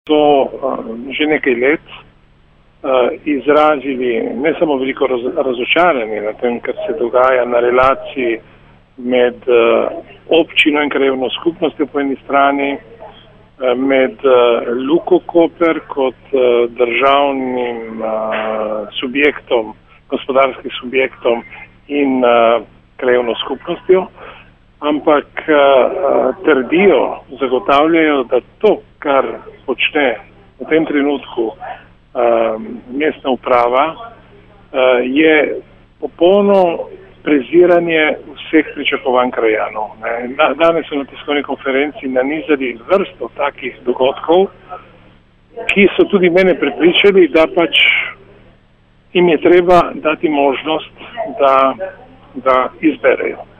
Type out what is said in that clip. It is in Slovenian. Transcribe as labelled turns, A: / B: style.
A: so že nekaj let izrazili ne samo veliko razočaranje na tem, kar se dogaja na relaciji med občino in krajevno skupnostjo po eni strani, med Luko Koper kot državnim subjektom, gospodarskim subjektom in krajevno skupnostjo, ampak trdijo, zagotavljajo, da to, kar počne v tem trenutku mestna uprava, je popolno preziranje vseh pričakovanj krajanov. Danes so na tiskovni konferenci nanizali vrsto takih dogodkov, ki so tudi mene prepričali, da pač jim je treba dati možnost, da izberejo.